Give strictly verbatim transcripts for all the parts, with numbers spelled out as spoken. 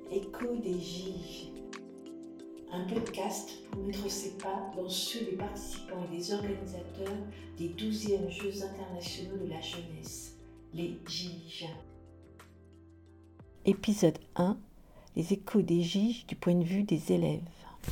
Écho des Giges, un podcast pour mettre ses pas dans ceux des participants et des organisateurs des douzièmes Jeux internationaux de la jeunesse, les Giges. Épisode un, les échos des Giges du point de vue des élèves.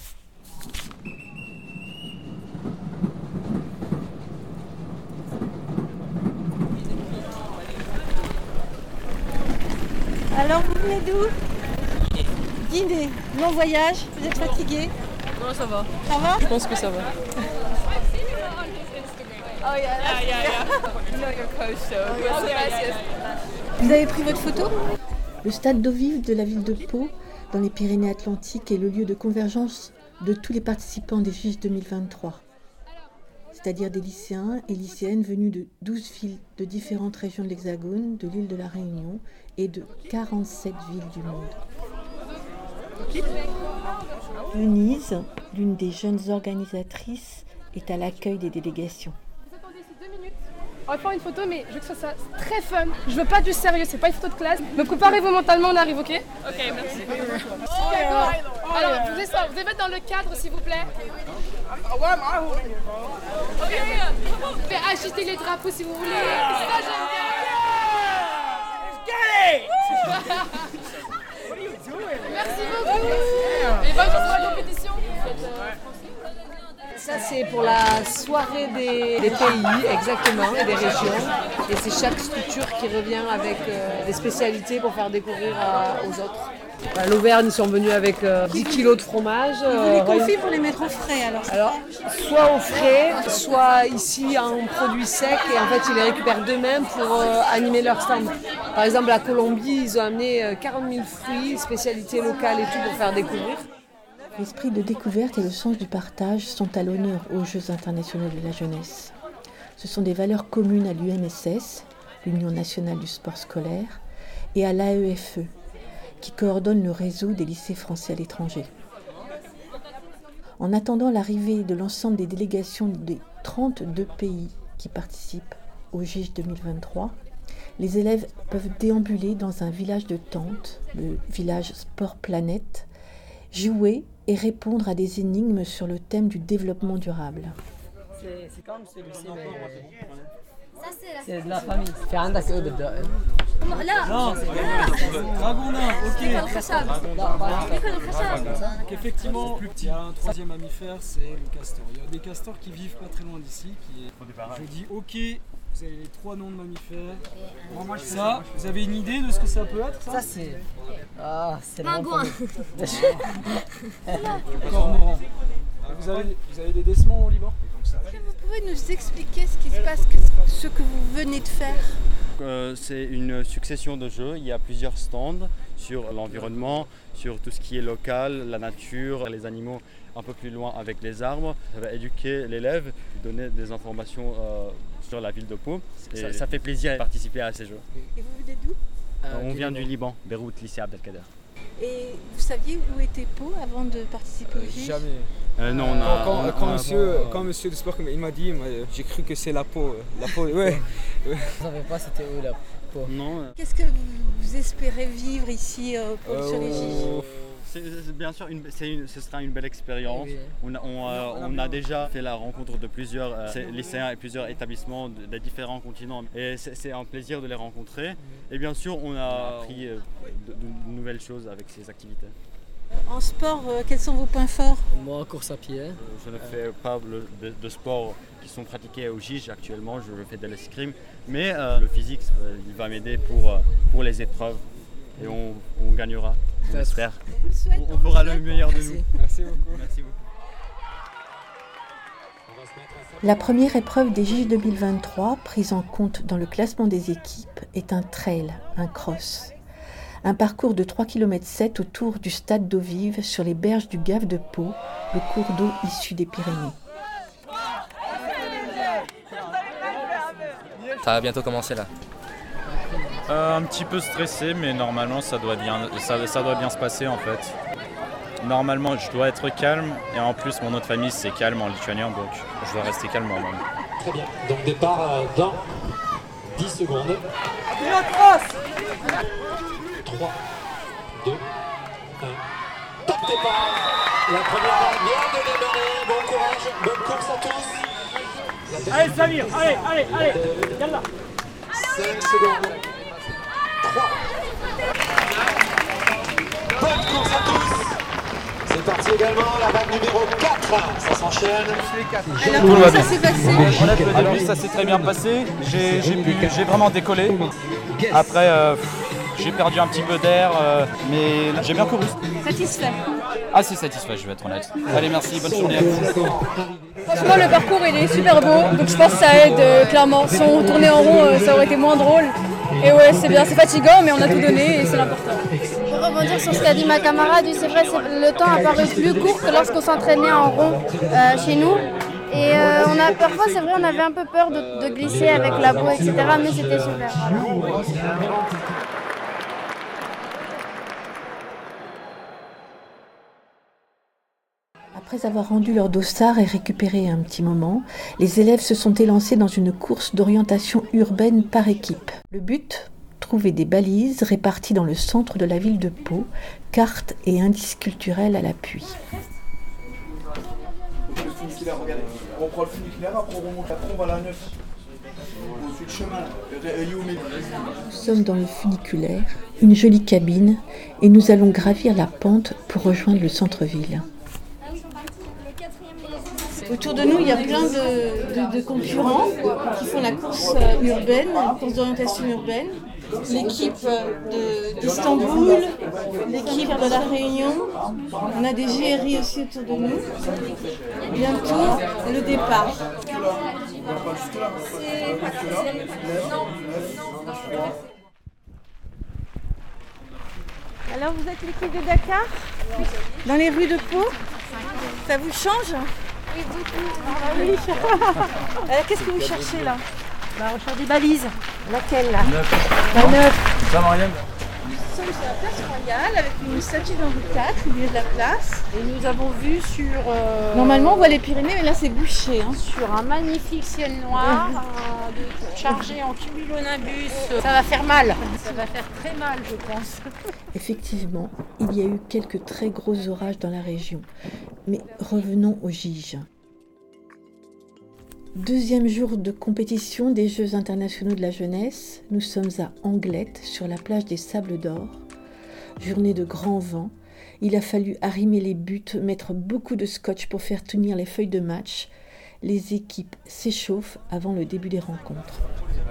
Alors vous venez d'où ? Dîner, long voyage, vous êtes fatigué ? Non, ça va. Ça va ? Je pense que ça va. Oh yeah, yeah, yeah, yeah. You know your coach, so what's the best, yes. Vous avez pris votre photo ? Le stade d'eau vive de la ville de Pau, dans les Pyrénées-Atlantiques, est le lieu de convergence de tous les participants des Giges deux mille vingt-trois. C'est-à-dire des lycéens et lycéennes venus de douze villes de différentes régions de l'Hexagone, de l'île de la Réunion et de quarante-sept villes du monde. Venise, l'une des jeunes organisatrices, est à l'accueil des délégations. Vous attendez ici deux minutes. On va faire une photo, mais je veux que ça soit très fun. Je veux pas du sérieux, c'est pas une photo de classe. Me préparez-vous mentalement, on arrive, ok ? Ok, merci. D'accord. Alors, je vous laisse ça. Vous devez mettre dans le cadre, s'il vous plaît. Ok. Vous pouvez agiter les drapeaux si vous voulez. Ça, j'aime bien. Merci beaucoup. Et bonne chance pour la compétition. Ça, c'est pour la soirée des, des pays, exactement, et des régions. Et c'est chaque structure qui revient avec euh, des spécialités pour faire découvrir à, aux autres. À L'Auvergne, ils sont venus avec euh, dix kilos de fromage. Vous les confiez pour les mettre au frais alors ? Alors, soit au frais, soit ici en produits secs. Et en fait, ils les récupèrent d'eux-mêmes pour euh, animer leur stand. Par exemple, la Colombie, ils ont amené euh, quarante mille fruits, spécialités locales et tout pour faire découvrir. L'esprit de découverte et le sens du partage sont à l'honneur aux Jeux internationaux de la jeunesse. Ce sont des valeurs communes à l'U N S S, l'Union nationale du sport scolaire, et à l'A E F E, qui coordonne le réseau des lycées français à l'étranger. En attendant l'arrivée de l'ensemble des délégations des trente-deux pays qui participent aux Giges deux mille vingt-trois, les élèves peuvent déambuler dans un village de tentes, le village Sport Planète, jouer et répondre à des énigmes sur le thème du développement durable. C'est, c'est comme celui-ci, mais Ça, c'est la... c'est de la famille. في عندك ايه بدها؟ لا Non, dragonin, ok. الخشب ياكل الخشب Donc effectivement, il y a un troisième mammifère, c'est le castor. Il y a des castors qui vivent pas très loin d'ici. Qui est... Je dis ok, vous avez les trois noms de mammifères. Ça, vous avez une idée de ce que ça peut être ça, Ça, c'est... Ah, c'est le Pingouin. Cormoran. Vous avez, vous avez des décements au Liban ? Vous pouvez nous expliquer ce qui se passe, ce que vous venez de faire ? Euh, c'est une succession de jeux, il y a plusieurs stands sur l'environnement, sur tout ce qui est local, la nature, les animaux un peu plus loin avec les arbres. Ça va éduquer l'élève, lui donner des informations euh, sur la ville de Pau. Et ça, ça fait plaisir de participer à ces jeux. Et vous venez d'où ? Euh, On vient du Liban, Beyrouth, lycée Abdelkader. Et vous saviez où était Pau avant de participer aux Giges ? Jamais. Euh, non, on a, Quand, on a- quand on a- monsieur, quand monsieur de sport il m'a dit, moi, j'ai cru que c'est la peau. La peau, ouais. Je savais pas c'était où la peau. Non, euh, Qu'est-ce que vous espérez vivre ici euh, pour, sur les Giges ? Euh, c'est, c'est bien sûr, une, c'est une, ce sera une belle expérience. Oui, oui. On a, on, a, on a déjà fait la rencontre de plusieurs euh, lycéens et plusieurs établissements de, des différents continents. Et c'est, c'est un plaisir de les rencontrer. Et bien sûr, on a appris euh, de, de nouvelles choses avec ces activités. En sport, euh, quels sont vos points forts ? Moi, course à pied. Euh, Je ne fais pas le, de, de sports qui sont pratiqués au Giges actuellement, je fais de l'escrime. Mais euh, le physique, euh, il va m'aider pour, euh, pour les épreuves. Et on, on gagnera, on espère. On, le souhaite, On, on fera le meilleur de nous. Merci beaucoup. Merci beaucoup. La première épreuve des Giges deux mille vingt-trois, prise en compte dans le classement des équipes, est un trail, un cross. Un parcours de trois virgule sept kilomètres autour du stade d'eau vive sur les berges du Gave de Pau, le cours d'eau issu des Pyrénées. Ça va bientôt commencer là. Euh, un petit peu stressé, mais normalement ça doit bien, ça, ça doit bien se passer en fait. Normalement je dois être calme et en plus mon nom de famille c'est calme en lituanien donc je dois rester calme normalement. Très bien, donc départ euh, dans dix secondes. trois, deux, Top départ. La première vague vient de démarrer. Bon courage, bonne course à tous. Allez Samir, allez, allez, allez, yallah. cinq secondes. trois. Bonne course à tous. C'est parti également, la vague numéro quatre. Ça s'enchaîne. Alors comment ça s'est passé? Honnêtement, au début, ça s'est très bien passé. J'ai, j'ai, pu, j'ai vraiment décollé. Après, euh, j'ai perdu un petit peu d'air, euh, mais j'ai bien couru. Satisfait. Assez satisfait, je vais être honnête. Allez, merci, bonne journée à vous. Franchement, le parcours il est super beau, donc je pense que ça aide euh, clairement. Si on tournait en rond, euh, ça aurait été moins drôle. Et ouais, c'est bien, c'est fatigant, mais on a tout donné et c'est l'important. Pour rebondir sur ce qu'a dit ma camarade, c'est vrai, c'est, le temps a paru plus court que lorsqu'on s'entraînait en rond euh, chez nous. Et euh, on a parfois, c'est vrai, on avait un peu peur de, de glisser avec la boue, et cetera. Mais c'était super. Voilà. Après avoir rendu leur dossard et récupéré un petit moment, les élèves se sont élancés dans une course d'orientation urbaine par équipe. Le but ? Trouver des balises réparties dans le centre de la ville de Pau, cartes et indices culturels à l'appui. On prend le funiculaire, après on remonte, après on va à la neuf. On suit le chemin. Nous sommes dans le funiculaire, une jolie cabine, et nous allons gravir la pente pour rejoindre le centre-ville. Autour de nous, il y a plein de, de, de concurrents qui font la course urbaine, la course d'orientation urbaine. L'équipe de, d'Istanbul, l'équipe de La Réunion, on a des G R I aussi autour de nous. Bientôt, le départ. Alors, vous êtes l'équipe de Dakar ? Dans les rues de Pau ? Ça vous change ? Oui, beaucoup. Ah oui. Alors, qu'est-ce que vous cherchez là ? Bah, on cherche des balises. Laquelle là ? La neuf. Ça, Marianne ? Nous sommes sur la place royale avec une statue d'Henri quatre au milieu de la place. Et nous avons vu sur... Euh, Normalement, on voit les Pyrénées, mais là, c'est bouché. Hein. Sur un magnifique ciel noir, euh, de, chargé en cumulonimbus. Ça va faire mal. Ça va faire très mal, je pense. Effectivement, il y a eu quelques très gros orages dans la région. Mais revenons au Gige. Deuxième jour de compétition des Jeux internationaux de la jeunesse, nous sommes à Anglette, sur la plage des Sables d'Or. Journée de grand vent, il a fallu arrimer les buts, mettre beaucoup de scotch pour faire tenir les feuilles de match. Les équipes s'échauffent avant le début des rencontres.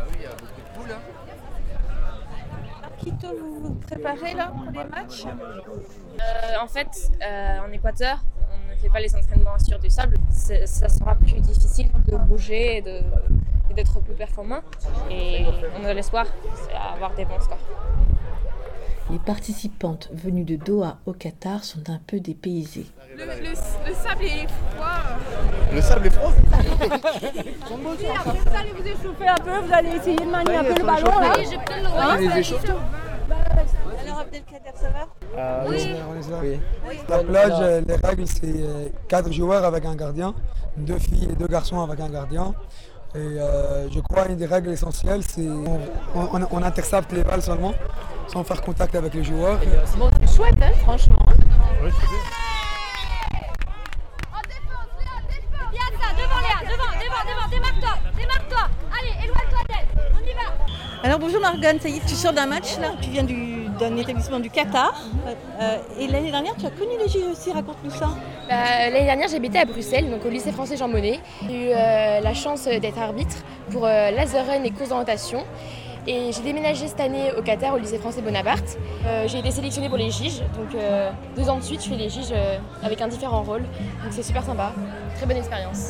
Quito, vous vous préparez là pour les matchs ? euh, En fait, euh, en Équateur, on ne fait pas les entraînements sur du sable. C'est, ça sera plus difficile de bouger et, de, et d'être plus performant. Et on a l'espoir d'avoir des bons scores. Les participantes venues de Doha au Qatar sont un peu dépaysées. Le, le, le sable est froid. Le sable est froid. Après, vous allez vous échauffer un peu, vous allez essayer de manier un peu le ballon. Là. Oui, je peux le voir. Il les échauffe. Alors, Abdelkader, ça va ? Euh, oui. On est là. Oui. La plage, euh, les règles, c'est quatre joueurs avec un gardien, deux filles et deux garçons avec un gardien. Et euh, je crois une des règles essentielles, c'est on, on, on intercepte les balles seulement, sans faire contact avec les joueurs. C'est bon, c'est chouette, hein, franchement. Oui, Piazza, devant Léa, devant, devant, devant, démarque-toi, démarque-toi. Allez, éloigne-toi d'elle, on y va. Alors bonjour Morgane, ça y est, tu sors d'un match là, tu viens du, d'un établissement du Qatar. Euh, et l'année dernière, tu as connu les J O aussi, raconte-nous ça. Bah, l'année dernière, j'habitais à Bruxelles, donc au lycée français Jean Monnet. J'ai eu euh, la chance d'être arbitre pour euh, laser run et course d'orientation. Et j'ai déménagé cette année au Qatar, au lycée français Bonaparte. Euh, j'ai été sélectionnée pour les Giges, donc euh, deux ans de suite, je fais les Giges euh, avec un différent rôle. Donc c'est super sympa, très bonne expérience.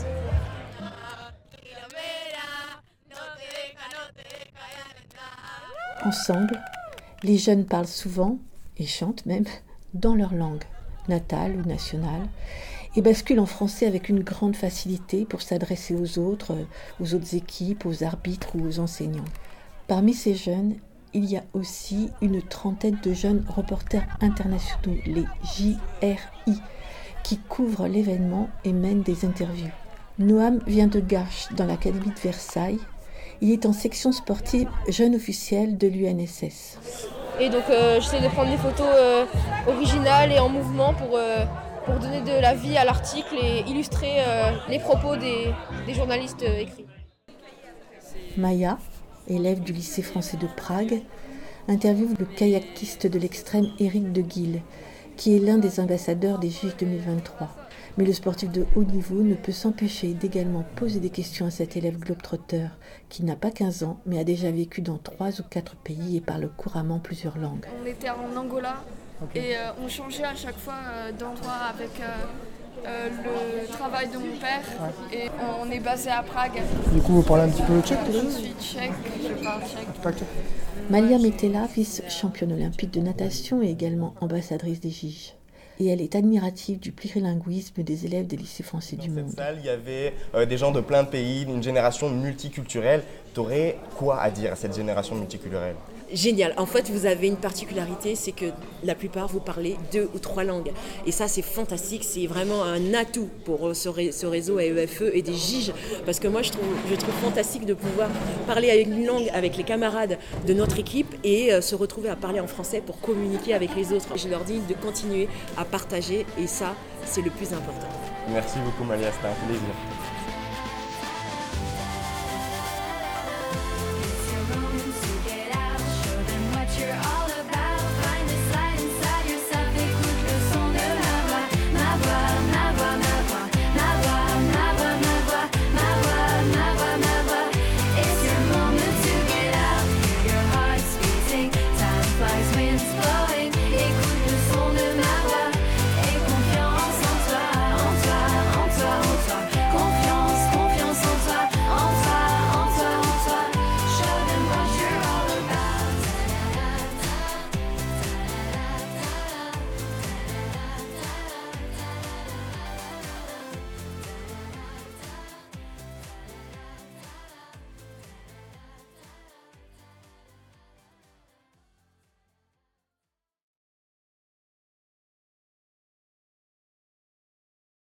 Ensemble, les jeunes parlent souvent, et chantent même, dans leur langue, natale ou nationale, et basculent en français avec une grande facilité pour s'adresser aux autres, aux autres équipes, aux arbitres ou aux enseignants. Parmi ces jeunes, il y a aussi une trentaine de jeunes reporters internationaux, les J R I, qui couvrent l'événement et mènent des interviews. Noam vient de Garches, dans l'académie de Versailles. Il est en section sportive jeune officiel de l'U N S S. Et donc euh, j'essaie de prendre des photos euh, originales et en mouvement pour, euh, pour donner de la vie à l'article et illustrer euh, les propos des, des journalistes euh, écrits. Maya, élève du lycée français de Prague, interviewe le kayakiste de l'extrême Éric de Guille, qui est l'un des ambassadeurs des J I deux mille vingt-trois. Mais le sportif de haut niveau ne peut s'empêcher d'également poser des questions à cet élève globetrotter qui n'a pas quinze ans mais a déjà vécu dans trois ou quatre pays et parle couramment plusieurs langues. On était en Angola okay. et euh, on changeait à chaque fois euh, d'endroit avec euh, euh, le travail de mon père ouais. et on est basé à Prague. Du coup vous parlez un petit peu tchèque? Je suis tchèque, je parle tchèque. Pas tchèque. Malia Metela, vice-championne olympique de natation et également ambassadrice des J I J. Et elle est admirative du plurilinguisme des élèves des lycées français du monde. Dans cette salle, il y avait euh, des gens de plein de pays, une génération multiculturelle. Tu aurais quoi à dire à cette génération multiculturelle? Génial. En fait, vous avez une particularité, c'est que la plupart, vous parlez deux ou trois langues. Et ça, c'est fantastique. C'est vraiment un atout pour ce, ré- ce réseau A E F E et des J I J. Parce que moi, je trouve, je trouve fantastique de pouvoir parler avec une langue avec les camarades de notre équipe et euh, se retrouver à parler en français pour communiquer avec les autres. Je leur dis de continuer à partager et ça, c'est le plus important. Merci beaucoup, Malia. C'était un plaisir.